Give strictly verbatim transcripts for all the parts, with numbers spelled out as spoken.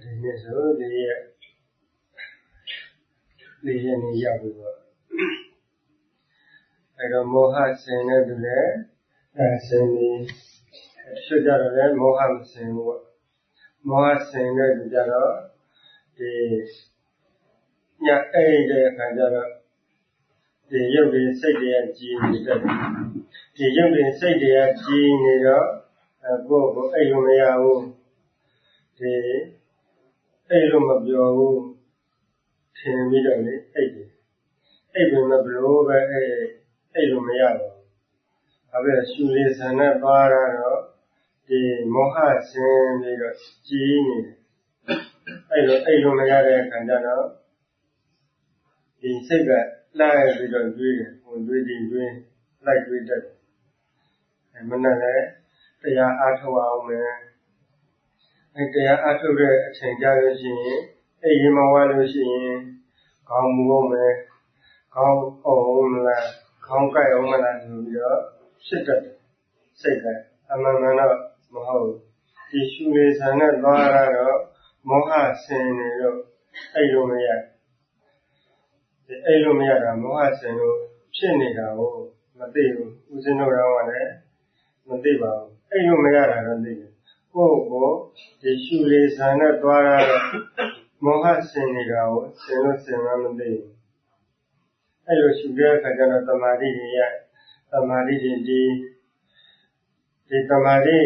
နေ့ဆိုဒီရက်ဒီရက်နေ့ရောက်ပြီပေါ့အဲ့တော့မောဟဆင်တဲ့သူလည်းအဲဆင်ပြီးဆွကြတော့လည်းမောဟမဆင်ဘူးပေါ့မောဟဆင်တဲ့သူကြတော့ဒီညအဲ့တဲ့အခါကျတော့ဒီရုပ်တွေစိတ်တွေကကြည်နေတတ်တယ်ဒီရုပ်တွေစိတ်တွေကကြည်နေတော့ကိုယ့်ကိုအဲ့လိုမရဘူးဒီအဲ့လိုမပြောဘူးထင်ပြီးတော့လေအဲ့ဒီအဲ့ဒီမဘလို့ပဲအဲ့အဲ့လိုမရဘူးဒါပဲရှူလေးဆန်နဲ့ပါတော့ဒီမောဟဆင်းပြီးတော့ကြည်နေတယ်အဲ့လိုအဲ့လိုမရတဲ့အခါကျတော့ဒီစိတ်ကလိုက်ပြီးတော့တွေးတယ်ဟိုတွေးတင်တွေးလိုက်တွေးတတ်တယ်အဲမနဲ့လည်းတရားအားထုတ်အောင်မယ်အဲတရားအားထုတ်တဲ့အချိန်ကြာလို့ရှိရင်အဲ့ဒီမဝါလို့ရှိရင်ခေါင်းမူအောင်မယ်ခေါင်းအောင်မလားခေါင်းကိုက်အောင်မလားဆိုပြီးတော့ဖြစ်တတ်တယ်စိတ်ကအမှန်မှန်တော့မဟုတ်ဒီရှုနေဆန်နဲ့သွားရတော့မောဟဆင်နေတော့အဲ့လိုမရဒီအဲ့လိုမရတာမောဟဆင်လို့ဖြစ်နေတာကိုမသိဘူးဦးဇင်းတို့ရောကလည်းမသိပါဘူးအဲ့လိုမရတာတော့သိတယ်ကိုယ့်ကိုဒီရှုလေဆန်နဲ့သွားရတော့မောဟဆင်နေတာကိုဆင်လို့ဆင်မှမသိဘူးအဲ့လိုရှုတဲ့အခါကျတော့သမာဓိတွေရသမာဓိတွေဒီဒီသမာဓိ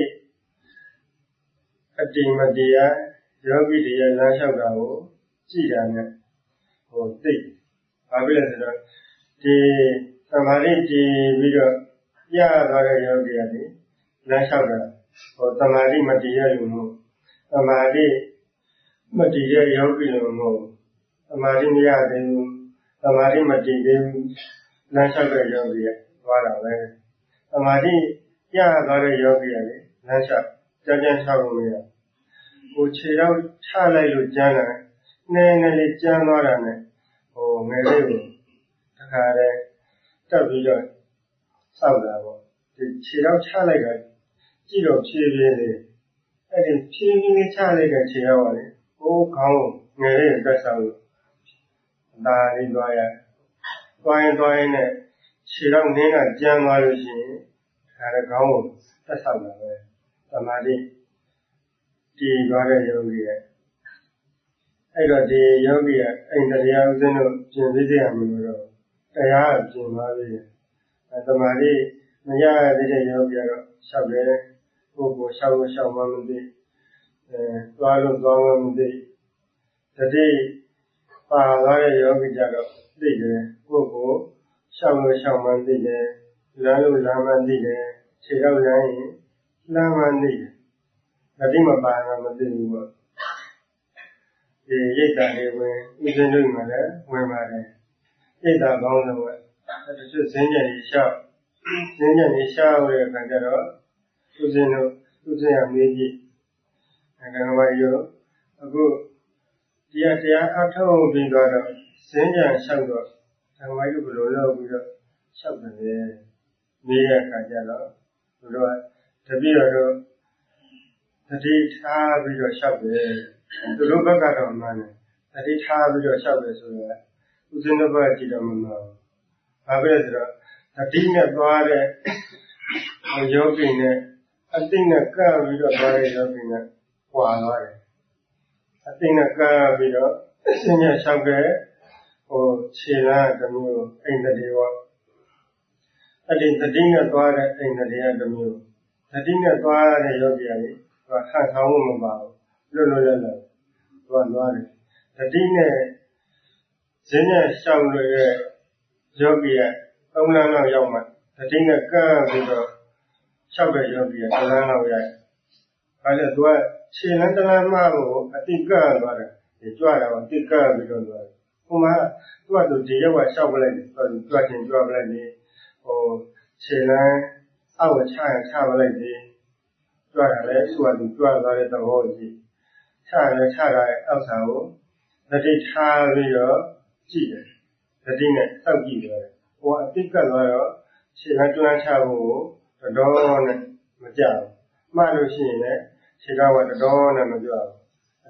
အတိမတရားယောဂီတွေရဲ့လမ်းလျှောက်တာကိုကြည်တာနဲ့ဟိုသိဘာဖြစ်လဲဆိုတော့ဒီသမာဓိတည်ပြီးတော့ရသွားတဲ့ယောဂီကနေလမ်းလျှောက်တာဟိုသမာဓိမတည်ရလို့မဟုတ်သမာဓိမတည်တဲ့ယောဂီလို့မဟုတ်သမာဓိမရသေးဘူးသမာဓိမတည်သေးဘူးလမ်းလျှောက်တဲ့ယောဂီကသွားတာပဲသမာဓိရသွားတဲ့ယောဂီကလေလမ်းလျှောက်ကြမ်းကြမ်းလျှောက်လို့မရဟိုခြေတော့ချလိုက်လို့ကျမ်းတာနည်းနည်းလေးကျမ်းသွားတာနဲ့ဟိုငယ်လေးကိုတခါတည်းတက်ပြီးတော့စောက်တာပေါ့ဒီခြေတော့ချလိုက်တာကြည့်တော့ဖြည်းဖြည်းလေးအဲ့ဒီဖြည်းဖြည်းလေးချလိုက်တဲ့ခြေတော့လေဟိုခေါင်းငယ်လေးတက်ဆောင်လို့ဒါလေးသွားရသွားရင်သွားရင်နဲ့ခြေတော့နင်းကကျမ်းသွားလို့ရှိရင်ဒါလည်းခေါင်းကိုတက်ဆောင်တာပဲသမာဓိတည်သွားတဲ့ယောဂီရဲ့အဲ့တော့ဒီယောဂီကအဲ့တရားဥစဉ်တို့ကျင့်သိရမလို့တော့တရားကျင့်ပါလေသမာဓိမရတဲ့ယောဂီကတော့ရှောက်တယ်ကိုယ်ကိုရှောက်လို့ရှောက်မှမသိအဲသွားလို့သွားမှမသိတတိပါသွားတဲ့ယောဂီကြတော့သိတယ်ကိုယ်ကိုရှောက်လို့ရှောက်မှသိတယ်လမ်းလို့လမ်းမှသိတယ်ခြေရောက်ရင်လမ်းမှသိတယ်တတိမပါတော့မသိဘူးပေါ့ဒီရိတ်တာတွေဝင်ဥစဉ်လို့မှလည်းဝင်ပါတယ်ရိတ်တာကောင်းတော့အဲတချို့ဇင်းကြံကြီးရှောက်ဇင်းကြံကြီးရှောက်တဲ့အခါကျတော့ဥစဉ်တို့ဥစဉ်ရမေးကြည့်အဲဒါကရောအခုတရားတရားအထောက်ပြီးတော့ဇင်းကြံရှောက်တော့ဓမ္မကြီးဘယ်လိုလုပ်ပြီးတော့ရှောက်တယ်လဲမေးတဲ့အခါကျတော့ဘုရားတပည့်တော်တို့တတိထားပြီးတော့လျှောက်တယ်သူတို့ဘက်ကတော့မှန်းတယ်တတိထားပြီးတော့လျှောက်တယ်ဆိုတော့ဦးဇင်းတို့ဘက်ကကြည့်တော့မမှန်ဘူးဘာပဲဆိုတော့တတိနဲ့သွားတဲ့ယောဂီနဲ့အတိနဲ့ကပ်ပြီးတော့သွားတဲ့ယောဂီနဲ့ကွာသွားတယ်အတိနဲ့ကပ်ပြီးတော့အစင်းနဲ့လျှောက်တဲ့ဟိုခြေလားတစ်မျိုးအိမ်တတိရောအတိတတိနဲ့သွားတဲ့အိမ်တတိယတစ်မျိုးတတိနဲ့သွားတဲ့ယောဂီကလေဟန်ဆောင်မှုမပါဘူးလွတ်လွတ်လပ်လပ်သွားသွားတယ်တတိနဲ့ဇင်းနဲ့ရှောက်လို့ရဲ့ယောဂီကသုံးလမ်းလောက်ရောက်မှတတိနဲ့ကပ်ပြီးတော့ရှောက်တဲ့ယောဂီကတစ်လမ်းလောက်ရတယ်အဲဒါသူကခြေလမ်းတစ်လမ်းမှကိုအတိကပ်သွားတယ်ဒီကြွတာကိုအတိကပ်ပြီးတော့သွားတယ်ဟိုမှာသူကသူဒီရောက်ကရှောက်ပလိုက်တယ်သူကြွချင်းကြွပလိုက်တယ်ဟိုခြေလမ်းအောက်ချရင်ချပလိုက်တယ်ကြွတာလည်းသူကသူကြွသွားတဲ့သဘောကြီးချလည်းချတာရဲ့အောက်ဆံကိုတတိထားပြီးတော့ကြည့်တယ်တတိနဲ့တောက်ကြည့်တယ်ဟိုအတိကပ်သွားတော့ခြေလမ်းတွန်းချဖို့ကိုတော်နဲ့မကြဘူးမှလို့ရှိရင်လည်းခြေကောက်ကတော်နဲ့မကြဘူးအတိ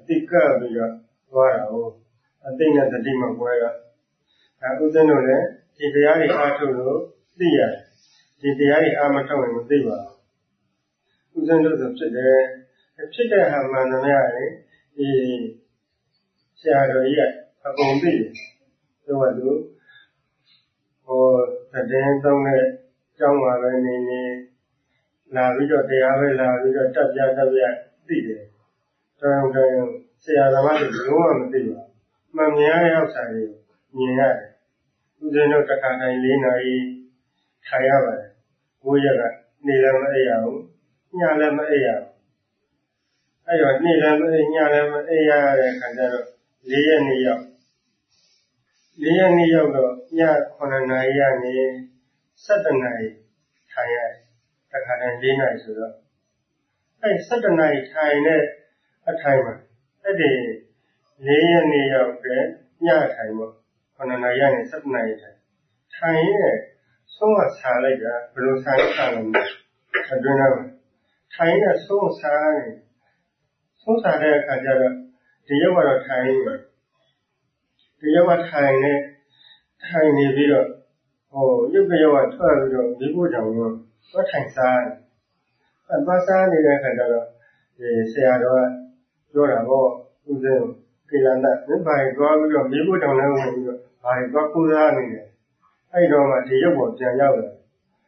တိကပ်ပြီးတော့သွားတာကိုအသိနဲ့တတိမကွဲကအဲဥစဉ်တို့လည်းဒီတရားတွေအားထုတ်လို့သိရတယ်ဒီတရားတွေအားမထုတ်ရင်မသိပါဘူးဥစဉ်တို့ဆိုဖြစ်တယ်ဖြစ်တဲ့ဟာမှန်သမျှလေဒီဆရာတော်ကြီးကအကုန်သိတယ်သူကသူဟိုတဲ့သုံးတဲ့ကျောင်းမှာပဲနေနေလာပြီးတော့တရားပဲလာပြီးတော့တက်ပြတက်ပြသိတယ်တော်တော်ဆရာသမားတွေလုံးဝမသိပါဘူးမှန်မြင်ရတဲ့ဥစ္စာတွေမြင်ရတယ်ဥစဉ်တို့တစ်ခါတိုင်း၄နာရီထိုင်ရပါတယ်ကိုးရက်ကနေလည်းမအိပ်ရဘူးညလည်းမအိပ်ရဘူးအဲ့တော့နေ့လည်းမအိပ်ညလည်းမအိပ်ရတဲ့ခါကျတော့၄ရက်နေ့ရောက်၄ရက်နေ့ရောက်တော့ညခုနှစ်နာရီကနေ၁၇နာရီထိုင်ရတစ်ခါတိုင်း၄နာရီဆိုတော့အဲ့၁၇နာရီထိုင်တဲ့အထိုင်မှာအဲ့ဒီ၄ရက်နေ့ရောက်တဲ့ညထိုင်ပေါ့ခုနှစ်နာရီကနေ၁၇နာရီထိုင်ထိုင်ရဲ့ဆုံးမဆာလိုက်တာဘယ်လိုဆာရတာလဲအတွင်းတော့ထိုင်ရဲ့ဆုံးဆာနေဆုံးဆာတဲ့အခါကျတော့ဒီရုပ်ကတော့ထိုင်နေတယ်ဒီရုပ်ကထိုင်နေထိုင်နေပြီးတော့ဟိုရုပ်ကရောကထွက်ပြီးတော့ဒီဘုကြောင့်တော့သွားထိုင်စားတယ်အဲသွားစားနေတဲ့အခါကျတော့ဒီဆရာတော်ကပြောတာပေါ့ဥစဉ်ကိလန္တမင်းဘာသွားပြီးတော့ဒီဘုကြောင့်လည်းဝင်ပြီးတော့ဘာသွားကူစားနေတယ်အဲ့တော့မှဒီရုပ်ပေါ်ပြန်ရောက်တယ်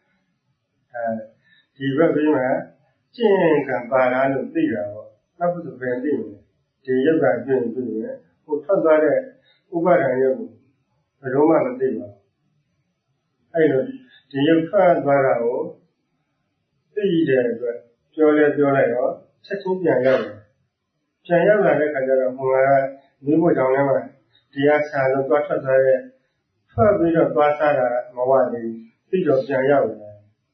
အဲဒီဘက်ပြီးမှကျင့်ကံပါလားလို့သိတာပေါ့နောက်ပြီးပြန်သိတယ်ဒီရုပ်ကကျင့်ပြီးတယ်ဟိုထွက်သွားတဲ့ဥပါဒံရုပ်ကိုဘယ်တော့မှမသိပါဘူးအဲ့လိုဒီရုပ်ထွက်သွားတာကိုသိတဲ့အတွက်ပြောလဲပြောလိုက်တော့ချက်ချင်းပြန်ရောက်တယ်ပြန်ရောက်လာတဲ့ခါကျတော့ဟိုကမိဖို့ကြောင့်လည်းမှတရားဆာလို့သွားထွက်သွားတဲ့ထွက်ပြီးတော့သွားစားတာမဝသေးဘူးပြီးတော့ပြန်ရောက်တယ်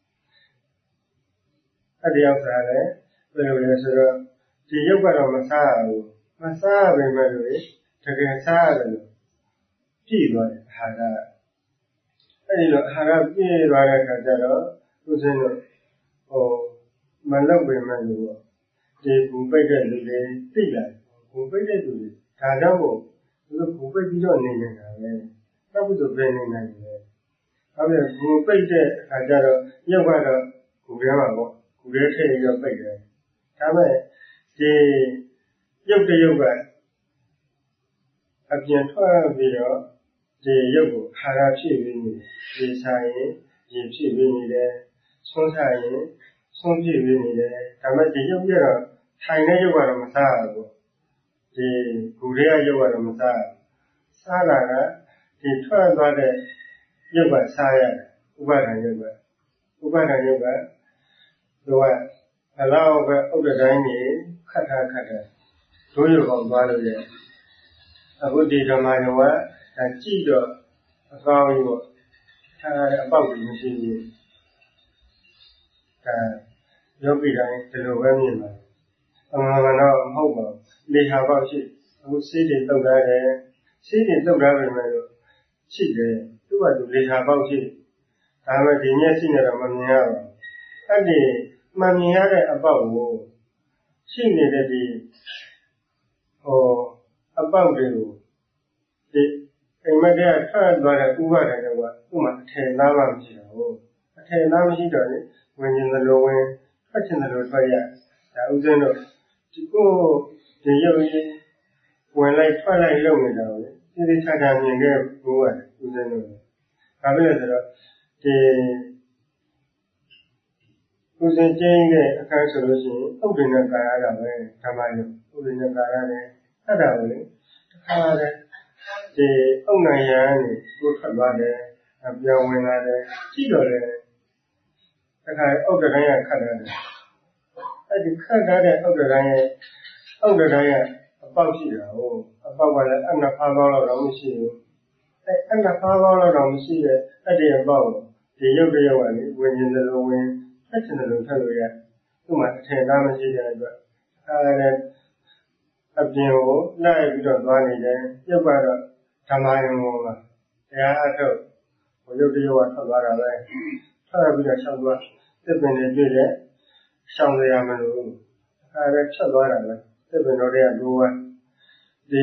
အဲ့ဒီရောက်တာလည်းဘယ်လိုလဲဆိုတော့ဒီရုပ်ကတော့မစားရဘူးမစားရပေမဲ့လို့တကယ်စားရတယ်လို့ပြည့်သွားတယ်အာဟာရအဲ့ဒီလိုအာဟာရပြည့်သွားတဲ့အခါကျတော့သူစင်းတို့ဟိုမလောက်ပေမဲ့လို့ပေါ့ဒီဘူပိတ်တဲ့လူတွေသိလာဘူပိတ်တဲ့လူတွေဒါကြောင့်မို့သူတို့ဘူပိတ်ပြီးတော့နေနေတာပဲနောက်ပြီးတော့ပြင်နေနိုင်တယ်ဟုတ်ပြီဘူပိတ်တဲ့အခါကျတော့ရုပ်ကတော့ဘူထဲမှာပေါ့ဘူထဲထည့်ပြီးတော့ပိတ်တယ်ဒါမဲ့ဒီရုပ်တရုပ်ကအပြင်ထွက်ပြီးတော့ဒီရုပ်ကိုအာဟာရဖြည့်ပြီးနေဒီဆိုင်ရင်ရေဖြည့်ပြီးနေတယ်ဆုံးဆိုင်ရင်ဆုံးဖြည့်ပြီးနေတယ်ဒါမဲ့ဒီရုပ်ကတော့ထိုင်တဲ့ရုပ်ကတော့မစားရဘူးဒီဘူထဲကရုပ်ကတော့မစားရစားတာကဒီထွက်သွားတဲ့ရုပ်ကစားရတယ်ဥပါဒံရုပ်ကဥပါဒံရုပ်ကသူကဘလောက်ပဲဥဒ္ဒတိုင်းကြီးခတ်ထားခတ်ထားဒိုးရုပ်ကောင်သွားလို့ရတယ်အခုဒီဓမ္မယုံကဒါကြည့်တော့အကောင်းကြီးပေါ့ထားတဲ့အပေါက်ကြီးမရှိဘူးဒါယောဂီတိုင်းဒီလိုပဲမြင်ပါတယ်အမှန်ကတော့မဟုတ်ပါဘူးလေဟာပေါက်ရှိအခုစေးတွေတုတ်ထားတယ်စေးတွေတုတ်ထားပေမဲ့လို့ရှိတယ်သူ့ကသူလေဟာပေါက်ရှိဒါပေမဲ့ဒီမျက်စိနဲ့တော့မမြင်ရပါဘူးအဲ့ဒီမမြင်ရတဲ့အပေါက်ကိုရှိနေတဲ့ဒီဟိုအပေါက်တွေကိုဒီအိမ်မက်ကထွက်သွားတဲ့ဥပါဒဏ်တွေကသူ့မှာအထင်သားမှမရှိတော့ဘူးအထင်သားမရှိတော့လေဝင်ရင်လည်းဝင်ထွက်ချင်တယ်လို့ထွက်ရဒါဥစဉ်တော့ဒီကိုဒီရုပ်ကြီးဝင်လိုက်ထွက်လိုက်လုပ်နေတာကိုလေဒီဒီချာချာမြင်ခဲ့ဘူးရတယ်ဥစဉ်တော့ဒါပဲဆိုတော့ဒီဥစဉ်ချင်းရဲ့အခန်းဆိုလို့ရှိရင်ဥဒ္ဒနဲ့ကာရတာပဲဓမ္မယုံဥဒ္ဒနဲ့ကာရနဲ့အဲ့ဒါကိုလေတစ်ခါတည်းဒီအုတ်နိုင်ရန်ကိုထွက်သွားတယ်ပြောင်းဝင်လာတယ်ကြည့်တော့လေတစ်ခါအုတ်တိုင်းရခတ်တယ်အဲ့ဒီခတ်ထားတဲ့ဥဒ္ဒတိုင်းရဲ့ဥဒ္ဒတိုင်းရဲ့အပေါက်ရှိတာဟိုအပေါက်ကလည်းအနှစ်ဖားပေါင်းတော့မရှိဘူးအဲအနှစ်ဖားပေါင်းတော့မရှိတဲ့အဲ့ဒီအပေါက်ဒီရုပ်တရုပ်ကလေဝင်ရင်လည်းဝင်ဖက်ချင်တယ်လို့ထွက်လို့ရသူ့မှာအထင်သားမရှိတဲ့အတွက်အဲဒါအပြင်ကိုလိုက်ပြီးတော့သွားနေတယ်ရုပ်ကတော့ဓမ္မယုံပေါ်မှာတရားအထုတ်ဟိုရုပ်တရုပ်ကထွက်သွားတာပဲထွက်ပြီးတော့ရှောက်သွားသစ်ပင်တွေတွေ့တယ်ရှောင်ရရမလို့အဲဒါချက်သွားတာပဲသစ်ပင်တော်တွေကလိုဝဲဒီ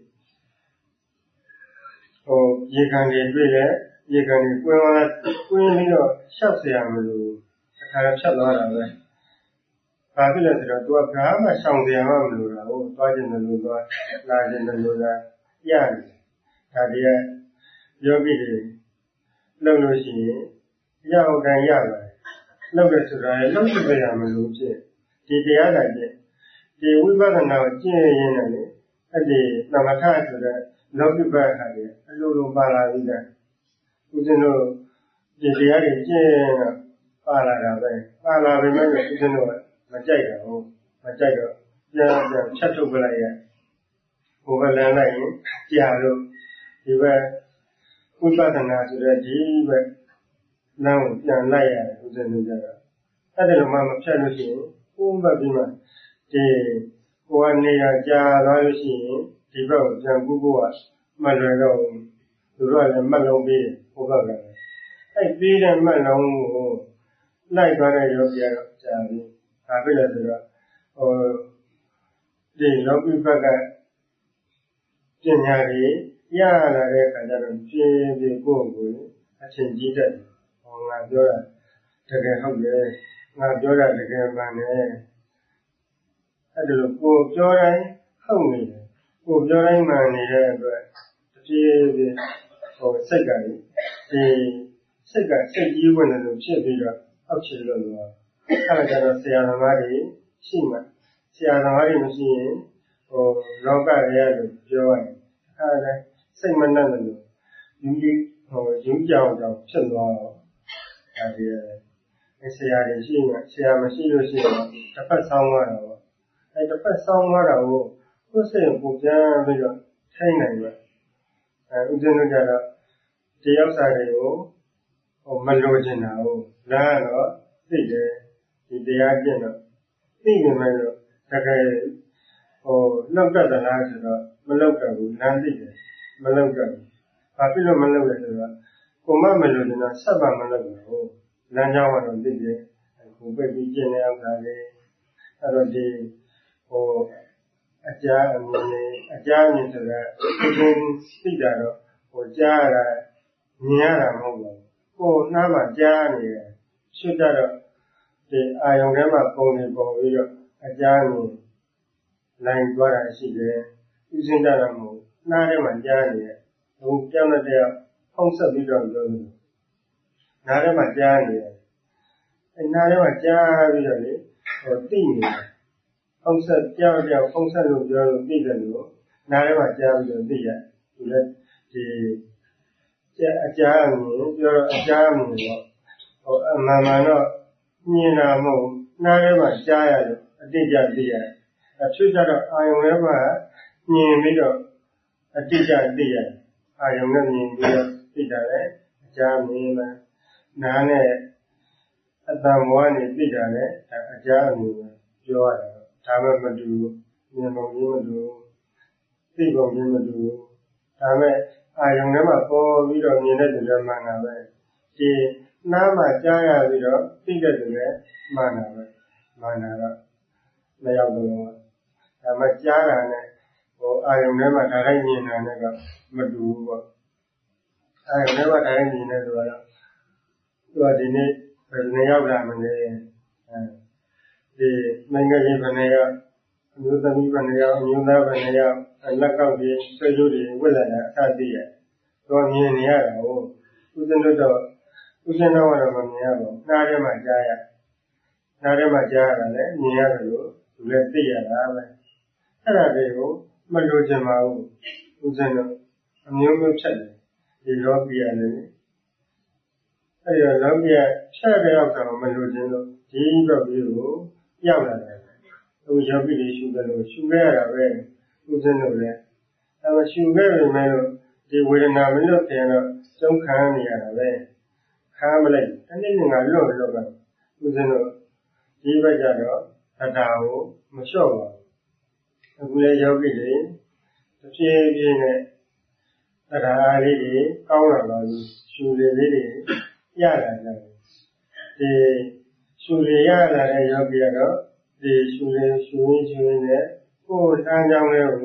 ဟိုရေကန်တွေတွေ့လဲရေကန်တွေကွင်းသွားကွင်းပြီးတော့ရှောက်เสียမလို့အခါဖြတ်သွားတာပဲဘာဖြစ်လဲဆိုတော့သူကဘာမှရှောင်เสียမှမလို့တာဟုတ်သွားခြင်းလို့သွားလာခြင်းလို့လာရတယ်ဒါတည်းယောဂီတွေလုပ်လို့ရှိရင်ရအောင်ကန်ရပါတယ်လုပ်တယ်ဆိုတာလုံးစပယ်ရမလို့ဖြစ်ဒီတရားကကျင့်ဒီဝိပဿနာကိုကျင့်ရင်းနဲ့လေအဲ့ဒီသမထဆိုတဲ့လောကိပတ်ဟာလေအလိုလိုပါလာပြီးတာဦးဇင်းတို့ဒီတရားတွေကျင့်တော့ပါလာတာပဲပါလာပြီမဲ့ဦးဇင်းတို့မကြိုက်တာဟုတ်မကြိုက်တော့ပြန်ပြန်ချက်ထုတ်ပလိုက်ရဟိုဘက်လမ်းလိုက်ရင်ကြာလို့ဒီဘက်ဝိပဿနာဆိုတဲ့ဒီဘက်လမ်းကိုပြန်လိုက်ရတယ်ဦးဇင်းတို့ကြတော့အဲ့ဒါလိုမှမဖြတ်လို့ရှိရင်ကိုယ်ဘက်ပြီးမှဒီကိုယ်ကနေရာကြာသွားလို့ရှိရင်ဒီဘက်ကိုပြန်ကူးဖို့ကမလွယ်တော့ဘူးသူတို့ကလည်းမှတ်လုံးပြီးဟိုဘက်ကလည်းအဲ့ပြီးတဲ့မှတ်လုံးကိုလိုက်သွားတဲ့ယောဂီကတော့ကြာပြီဒါဖြစ်လဲဆိုတော့ဟိုဒီလောကိဘက်ကပညာတွေရလာတဲ့အခါကျတော့ပြင်းပြင်းကိုယ်ကိုအချင်းကြီးတတ်တယ်ဟောငါပြောတာတကယ်ဟုတ်တယ်ငါပြောတာတကယ်မှန်တယ်အဲ့ဒါလို့ကိုပြောတိုင်းဟုတ်နေတယ်ကိုပြောတိုင်းမှန်နေတဲ့အတွက်တဖြည်းဖြည်းဟိုစိတ်ကလေဒီစိတ်ကစိတ်ကြီးဝင်တယ်လို့ဖြစ်ပြီးတော့အောက်ခြေလို့တော့အဲ့ဒါကြတော့ဆရာသမားတွေရှိမှဆရာသမားတွေမရှိရင်ဟိုလောကရဲလို့ပြောရတယ်အဲ့ဒါစိတ်မနှံ့တယ်လို့ယူကြီးဟိုယူကြောင်ကြောင်ဖြစ်သွားတော့ဒါဒီအဲဆရာတွေရှိမှဆရာမရှိလို့ရှိရင်တစ်ဖက်ဆောင်းသွားတာပေါ့အဲတစ်ဖက်ဆောင်းသွားတာကိုကိုယ်စိတ်ကိုပြန်ပြီးတော့ထိုင်နိုင်မှာအဲဥစဉ်တို့ကြတော့တရားစာတွေကိုဟိုမလိုချင်တာဟုတ်လားတော့သိတယ်ဒီတရားကျင့်တော့သိနေမယ်လို့တကယ်ဟိုလောက်တတ်သလားဆိုတော့မလောက်တော့ဘူးလမ်းသိတယ်မလောက်တော့ဘူးဘာဖြစ်လို့မလောက်လဲဆိုတော့ကိုမမလိုချင်တာဆက်ပါမလောက်ဘူးဟုတ်လမ်းကြောင်းကတော့သိတယ်အခုပြည့်ကျင့်တဲ့အခါလေးအဲ့တော့ဒီဟိုအကြအမြင်အကြအမြင်ဆိုတာကိုယ်သိတာတော့ဟိုကြားရတာမြင်ရတာမဟုတ်ဘူးကိုယ်နှားမှကြားနေတယ်ရှုတတ်တော့ဒီအာယုံထဲမှာပုံနေပုံပြီးတော့အကြအမြင်နိုင်သွားတာရှိတယ်ဥစဉ်ကြတာမဟုတ်နှားထဲမှာကြားနေတယ်ဟိုကြောက်တဲ့တရားဖုံးဆက်ပြီးတော့ပြောလို့နားထဲမှာကြားနေတယ်အဲနားထဲမှာကြားပြီးတော့လေဟိုသိနေတယ်ဖုံးဆက်ကြောက်ကြောက်ဖုံးဆက်လို့ပြောလို့သိတယ်လို့နားထဲမှာကြားပြီးတော့သိရဒီလက်ဒီအကြအမြင်ပြောတော့အကြအမြင်တော့ဟိုအမှန်မှန်တော့မြင်တာမဟုတ်နားထဲမှာကြားရလို့အတိအကျသိရတယ်အချွတ်ကြတော့အာယုံထဲမှာမြင်ပြီးတော့အတိအကျသိရတယ်အာယုံနဲ့မြင်ပြီးတော့သိတာလေအကြအမြင်မှာနားနဲ့အတန်ဘဝနဲ့သိတာလေအကြအမြင်ပြောရတာဒါမှမတူမြင်ပုံကြီးမတူသိပုံကြီးမတူဒါမဲ့အာယုံထဲမှာပေါ်ပြီးတော့မြင်တဲ့သူလည်းမှန်တာပဲဒီနားမှာကြားရပြီးတော့သိတဲ့သူလည်းမှန်တာပဲမှန်တာတော့မရောက်ဘူးဒါမှကြားတာနဲ့ဟိုအာယုံထဲမှာဒါတိုင်းမြင်တာနဲ့ကမတူဘူးပေါ့အာယုံထဲမှာဒါတိုင်းမြင်နေဆိုတော့သူကဒီနေ့ဘယ်နေရောက်လာမလဲအဲဒီမင်္ဂလာဘယ်နေရောက်အမျိုးသမီးဘယ်နေရောက်အမျိုးသားဘယ်နေရောက်လက်ကောက်ပြီးဆွေးကြိုးတွေဝစ်လာတာအသိရတော့မြင်နေရတာဟုတ်ဥစဉ်တို့တော့ဥစဉ်တော့တော့မမြင်ရဘူးနားထဲမှာကြားရနားထဲမှာကြားရတာလည်းမြင်ရတယ်လို့သူလည်းသိရတာပဲအဲ့ဒါတွေကိုမလိုချင်ပါဘူးဥစဉ်တော့အမျိုးမျိုးဖြတ်တယ်ဒီလောကီရလည်းအဲ့ဒီလောကီရဖြတ်တဲ့အောက်တော့မလိုချင်လို့ဒီတော့ပြီးကိုရောက်လာတယ်ဟိုယောဂီတွေရှုတယ်လို့ရှုခဲ့ရတာပဲဥစဉ်တို့လည်းအဲ့မရှုခဲ့ပေမဲ့လို့ဒီဝေဒနာမလွတ်ခင်တော့ကျုံခံနေရတာပဲခါမလိုက်တနေ့နေ့ကလွတ်လွတ်တော့ဥစဉ်တို့ဒီဘက်ကျတော့အတားကိုမလျှော့ပါဘူးအခုလေယောဂီတွေတစ်ပြေးပြေးနဲ့အတားလေးတွေကောင်းလာပါပြီရှုလေလေးတွေရလာကြတယ်ဒီရှုလေရလာတဲ့ယောဂီကတော့ဒီရှုလေရှုရင်းရှုရင်းနဲ့ကိုယ်တန်းကြောင်းလေးကို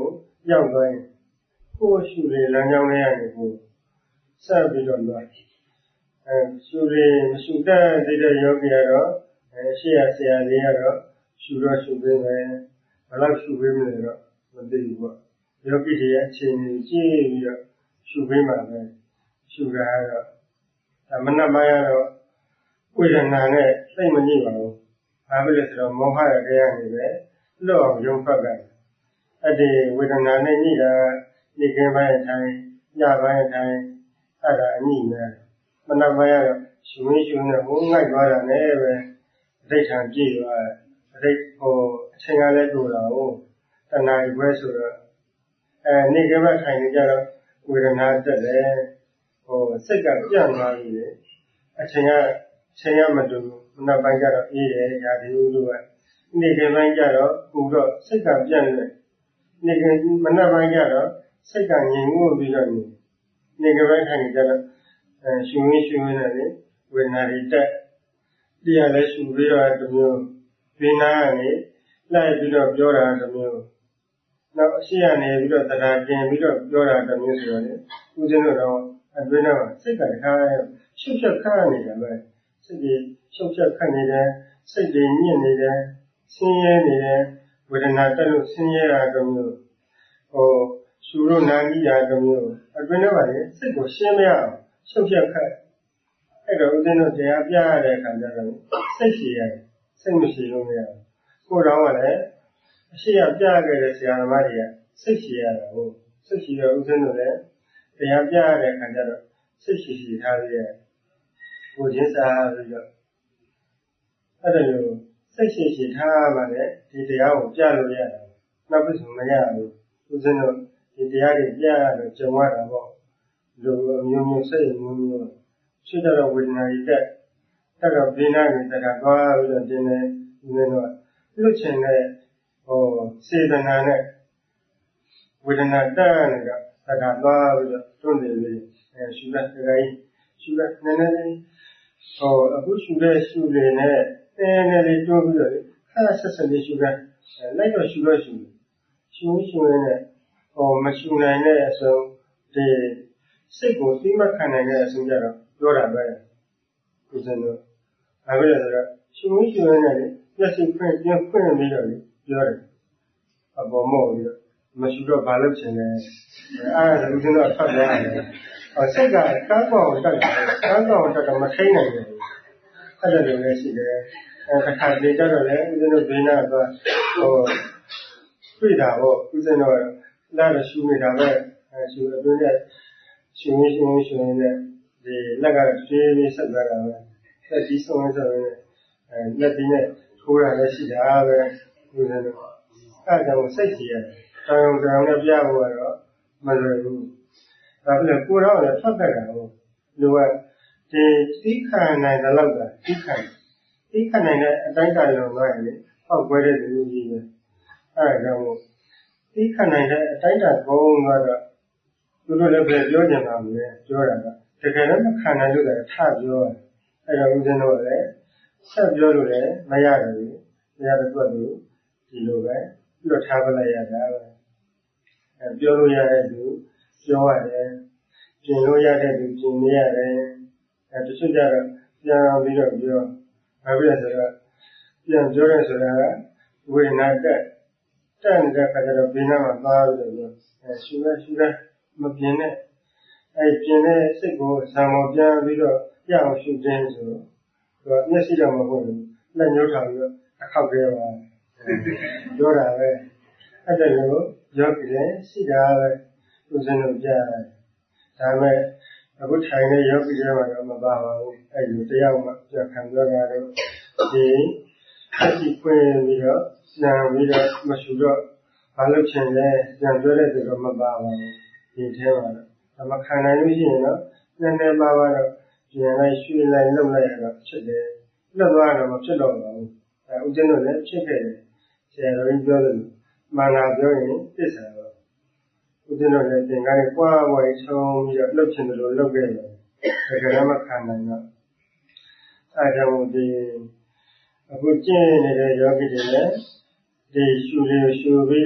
ရောက်သွားရင်ကိုယ်ရှုလေလမ်းကြောင်းလေးကနေကိုဆက်ပြီးတော့သွားအဲရှုလေမရှုတတ်သေးတဲ့ယောဂီကတော့အဲရှေ့ရဆရာလေးကတော့ရှုတော့ရှုပေးမယ်ဘယ်လောက်ရှုပေးမလဲတော့မသိဘူးပေါ့ယောဂီတွေရဲ့အခြေအနေကြည့်ပြီးတော့ရှုပေးမှာပဲရှုတာကတော့မနက်ပိုင်းကတော့ဝေဒနာနဲ့စိတ်မညစ်ပါဘူးဘာဖြစ်လဲဆိုတော့မောဟရဲ့တရားနေပဲလွတ်အောင်ရုံဖတ်ကြတယ်အဲ့ဒီဝေဒနာနဲ့ညှိတာဒီကင်းပိုင်းအတိုင်းညပိုင်းအတိုင်းအဲ့ဒါအညှိနေမနက်ပိုင်းကတော့ရှုရင်းရှုနေဟိုငိုက်သွားတာနဲ့ပဲအဋ္ဌံကြည့်သွားအဋ္ဌဟိုအချိန်ကလည်းတူတာဟုတ်တဏှာကြီးပဲဆိုတော့အဲနေကင်းပိုင်းထိုင်နေကြတော့ဝေဒနာတက်တယ်ဟိုစိတ်ကပြန့်သွားပြီလေအချိန်ကချိန်ရမတူမနက်ပိုင်းကျတော့အေးတယ်ရာဒီဦးတို့ကနေကင်းပိုင်းကျတော့ပူတော့စိတ်ကပြန့်နေနေကမနက်ပိုင်းကျတော့စိတ်ကငြိမ်ငုံပြီးတော့နေနေကပိုင်းထိုင်ကြတော့အဲရှုရင်းရှုရင်းနဲ့လေဝေဒနာတွေတက်တရားလည်းရှုပြီးတော့တစ်မျိုးဝေဒနာကနေလိုက်ပြီးတော့ပြောတာတစ်မျိုးနောက်အရှိရနေပြီးတော့တရားတင်ပြီးတော့ပြောတာတစ်မျိုးဆိုတော့လေဦးဇင်းတို့တော့အတွင်းတော့စိတ်ကတခါရှုပ်ချက်ခါနေတယ်ပဲစိတ်ကြီးရှုပ်ချက်ခတ်နေတယ်စိတ်တွေညစ်နေတယ်ဆင်းရဲနေတယ်ဝေဒနာတက်လို့ဆင်းရဲတာတစ်မျိုးဟိုရှုလို့နာကြီးတာတစ်မျိုးအတွင်းတော့လေစိတ်ကိုရှင်းမရအောင်ရှုပ်ချက်ခတ်အဲ့တော့ဦးဇင်းတို့တရားပြရတဲ့အခါကျတော့စိတ်ရှည်ရတယ်စိတ်မရှိလို့မရဘူးကိုယ်တော်ကလည်းအရှိရပြခဲ့တဲ့ဆရာသမားတွေကစိတ်ရှည်ရတာဟုတ်စိတ်ရှည်တော့ဦးဇင်းတို့လည်းတရားပြရတဲ့အခါကျတော့စိတ်ရှည်ရှည်ထားပြီးရကိုချင်းစားပြီးတော့အဲ့ဒါမျိုးစိတ်ရှည်ရှည်ထားမှလည်းဒီတရားကိုပြလို့ရတာနောက်ပြီးဆိုမရဘူးဦးဇင်းတို့ဒီတရားတွေပြရတော့ကြုံရတာပေါ့လူအမျိုးမျိုးစိတ်အမျိုးမျိုးရှိတဲ့ဝေဒနာတွေတက်တက်တော့ဘေးနာနေတက်တာသွားပြီးတော့တင်းနေဦးဇင်းတို့လွတ်ချင်တဲ့ဟိုစေတနာနဲ့ဝေဒနာတက်နေတော့တက်တာသွားပြီးတော့တွန့်နေပြီအဲရှုတဲ့တိုင်းရှုတဲ့နည်းနည်းလေးဟိုအခုရှုတဲ့ရှုတွေနဲ့အဲနည်းလေးတွန်းပြီးတော့ခါဆက်ဆက်လေးရှုတဲ့လိုက်တော့ရှုလို့ရှုရှုရှုရင်းနဲ့ဟိုမရှုနိုင်တဲ့အဆုံးဒီစိတ်ကိုသိမှတ်ခံနိုင်တဲ့အဆုံးကြတော့ပြောတာပဲကိုယ်စံတော့ဘာဖြစ်လဲဆိုတော့ရှုရင်းရှုရင်းနဲ့မျက်စိဖွင့်ပြန်ဖွင့်ပြီးတော့ပြောတယ်အပေါ်မော့ပြီးတော့မရှုတော့ဘာလို့ချင်လဲအဲ့ဒါလူချင်းတော့ဖတ်သွားတယ်အစိတ်ကကန်းကောင်တက်တယ်ကန်းကောင်တက်တော့မထိနိုင်ဘူးအဲ့ဒါလိုလည်းရှိတယ်အဲတစ်ခါတည်းကျတော့လည်းဦးဇင်းတို့ဘေးနာတော့ဟိုတွေ့တာပေါ့ဦးဇင်းတို့လာလို့ရှုနေတာပဲအဲရှုအတွင်းနဲ့ရှုရင်းရှုရင်းရှုရင်းနဲ့ဒီလက်ကပြေးပြေးဆက်သွားတာပဲဆက်ကြီးဆုံးဆိုရင်အဲလက်ပြီးနဲ့ထိုးရလည်းရှိတာပဲဦးဇင်းတို့အဲ့ဒါကိုစိတ်ကြည့်ရတယ်တောင်တောင်နဲ့ပြဖို့ကတော့မလွယ်ဘူးဒါပြည့်ကိုယ်တော့လည်းထွက်တတ်တာဟုတ်လူကဒီသိခံနိုင်တဲ့လောက်ကသိခံသိခံနိုင်တဲ့အတိုင်းအတာလုံးသွားရင်လေပောက်ကွဲတဲ့လူကြီးပဲအဲ့ဒါကြောင့်သိခံနိုင်တဲ့အတိုင်းအတာဘုံကတော့သူတို့လည်းပဲပြောကြတာပဲပြောတာကတကယ်တော့မခံနိုင်လို့လည်းထပြောတယ်အဲ့တော့ဦးဇင်းတို့လည်းဆက်ပြောလို့လည်းမရတယ်ဘူးမရတဲ့အတွက်လို့ဒီလိုပဲလွတ်ထားပလိုက်ရတာပဲအဲပြောလို့ရတဲ့သူပြောရတယ်ပြင်လို့ရတဲ့သူပြင်နေရတယ်အဲတချို့ကြတော့ပြန်ပြီးတော့ပြောဘာဖြစ်လဲဆိုတော့ပြန်ပြောရဲဆိုတာကဝေဒနာတက်တက်နေတဲ့ခါကျတော့ဘေးနားမှာသွားပြီးတော့အဲရှူရရှူရမပြင်းနဲ့အဲပြင်းတဲ့စိတ်ကိုဆံပေါ်ပြန်ပြီးတော့ပြအောင်ရှူခြင်းဆိုတော့သူကမျက်စိတော့မဟုတ်ဘူးလက်ညှိုးထားပြီးတော့အခောက်သေးပါပြောတာပဲအဲ့ဒါလို့ယောဂီလည်းရှိတာပဲဦးဇင်းတို့ကြားတယ်ဒါပေမဲ့အခုထိုင်တဲ့ယောဂီတွေမှာတော့မပါပါဘူးအဲ့ဒီတရားမှပြခံပြောတာတော့ဒီအကြည့်ဖွင့်ပြီးတော့ဉာဏ်ပြီးတော့မရှုတော့ဘာလို့ချင်လဲဉာဏ်ပြောတဲ့သူတော့မပါပါဘူးဒီထဲမှာတော့ဒါမှခံနိုင်လို့ရှိရင်တော့နည်းနည်းပါးပါတော့ဉာဏ်လိုက်ရွှေ့လိုက်လှုပ်လိုက်ရတော့ဖြစ်တယ်လွတ်သွားတော့မဖြစ်တော့ပါဘူးအဲဦးဇင်းတို့လည်းဖြစ်ခဲ့တယ်ဆရာတော်ကြီးပြောတယ်မာနာပြောရင်ပြစ်စားတော့ဦးဇင်းတို့လည်းသင်္ကားတွေပွားပွားချုံပြီးတော့လှုပ်ချင်တယ်လို့လှုပ်ခဲ့တယ်ဒါကြမ်းမခံနိုင်တော့အဲဒါကြောင့်ဒီအခုကျင့်နေတဲ့ယောဂီတွေလည်းဒီရှုလေးရှုပြီးတော့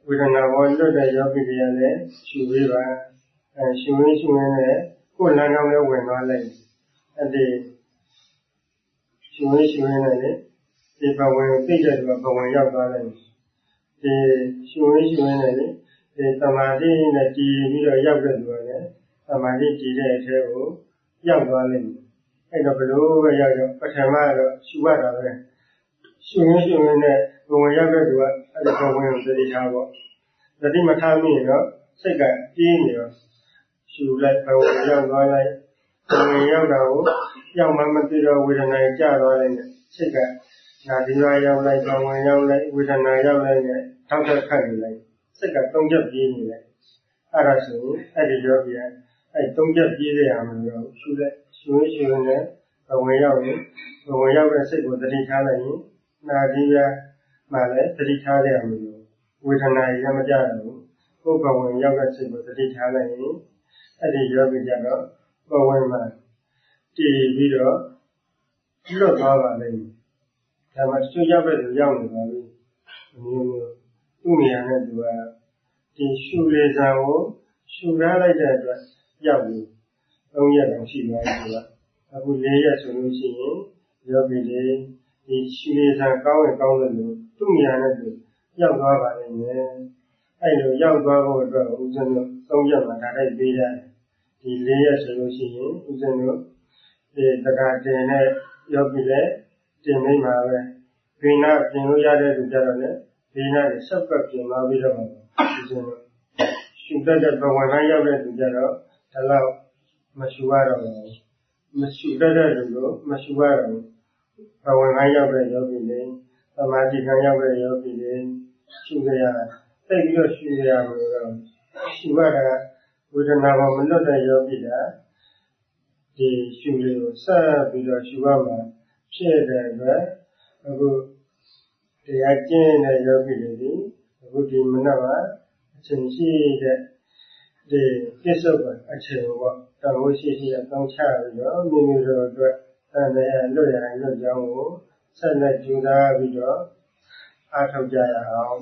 ဝေဒနာပေါ်လွတ်တဲ့ယောဂီတွေလည်းရှုပေးပါအဲရှုရင်းရှုရင်းနဲ့ကိုယ်လမ်းကြောင်းနဲ့ဝင်သွားလိုက်အဲ့ဒီရှုရင်းရှုရင်းနဲ့ဒီဘဝင်သိတဲ့သူကဘဝင်ရောက်သွားလိုက်ဒီရှုရင်းရှုရင်းနဲ့ဒီသမာဓိနဲ့တည်ပြီးတော့ရောက်တဲ့သူကလည်းသမာဓိတည်တဲ့အထဲကိုရောက်သွားလိမ့်မယ်အဲ့တော့ဘလို့ပဲရောက်တော့ပထမတော့ရှုရတာပဲရှုရင်းရှုရင်းနဲ့ဘဝင်ရောက်တဲ့သူကအဲ့ဒီဘဝင်ကိုသတိထားပေါ့သတိမထားမိရင်တော့စိတ်ကပြေးနေတော့ရှုလိုက်ဘဝင်ရောက်သွားလိုက်ဘဝင်ရောက်တာကိုရောက်မှမသိတော့ဝေဒနာကျသွားလိုက်နဲ့စိတ်ကနာဒီရွာရောက်လိုက်ဘဝင်ရောက်လိုက်ဝေဒနာရောက်လိုက်နဲ့ထောက်ထပ်ခတ်နေလိုက်စိတ်ကသုံးချက်ပြေးနေလိုက်အဲ့ဒါဆိုရင်အဲ့ဒီယောဂီကအဲ့သုံးချက်ပြေးရအောင်လို့ရှုလိုက်ရှုရင်းရှုရင်းနဲ့ဘဝင်ရောက်ရင်ဘဝင်ရောက်တဲ့စိတ်ကိုသတိထားလိုက်ရင်နာဒီရွာမှလည်းသတိထားရအောင်လို့ဝေဒနာရမကြတော့ဘူးကိုယ်ဘဝင်ရောက်တဲ့စိတ်ကိုသတိထားလိုက်ရင်အဲ့ဒီယောဂီကျတော့ဘဝင်မှာတည်ပြီးတော့လွတ်သွားပါလိမ့်မယ်ဒါမှဆွရောက်တဲ့လူရောက်နေပါပြီအမျိုးမျိုးသူ့နေရာနဲ့သူကဒီရှုလေစာကိုရှုထားလိုက်တဲ့အတွက်ရောက်ပြီသုံးရက်တောင်ရှိသွားပြီသူကအခုလေးရက်ဆိုလို့ရှိရင်ယောဂီတွေဒီရှုလေစာကောင်းရင်ကောင်းတယ်လို့သူ့နေရာနဲ့သူရောက်သွားပါလိမ့်မယ်အဲ့လိုရောက်သွားဖို့အတွက်ဦးဇင်းတို့သုံးရက်မှာဒါတိုက်ပေးရတယ်ဒီလေးရက်ဆိုလို့ရှိရင်ဦးဇင်းတို့ဒီတက္ကတင်နဲ့ယောဂီလည်းတင်နေမှာပဲဘိနာပြင်လို့ရတဲ့လူကြတော့လည်းဘိနာကိုဆက်ပတ်ပြင်လာပြီးတော့ဦးဇင်းတို့ရှုတတ်တဲ့ဘဝတိုင်းရောက်တဲ့လူကြတော့ဒါတော့မရှုရတော့ဘူးမရှုတတ်တဲ့လူကိုမရှုရတော့ဘူးဘဝတိုင်းရောက်တဲ့ယောဂီတွေသမာဓိခံရောက်တဲ့ယောဂီတွေရှုရတာသိပြီးတော့ရှုရမှာတော့ရှုရတာဝေဒနာပေါ်မလွတ်တဲ့ယောဂီကဒီရှုလေးကိုဆက်ပြီးတော့ရှုရမှာဖြစ်တဲ့အတွက်အခုတရားကျင့်တဲ့ယောဂီတွေဒီအခုဒီမနက်ကအချိန်ရှိတဲ့ဒီပြစ္ဆုတ်အချိန်ပေါ့တောင်းရှိရှိအတောင်းချပြီးတော့မိမိတို့အတွက်တန်တဲ့လွတ်ရလွတ်ကြောင်းကိုဆက်လက်ကြိုးစားပြီးတော့အားထုတ်ကြရအောင်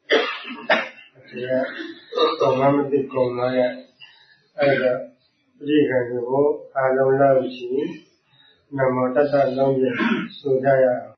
တရားတော်မှမသိကုန်လာရဲ့အဲ့ဒါဒီကံကိုအားလုံးလောက်ရှိနမောတတ္တလုံးရဆိုကြရအောင်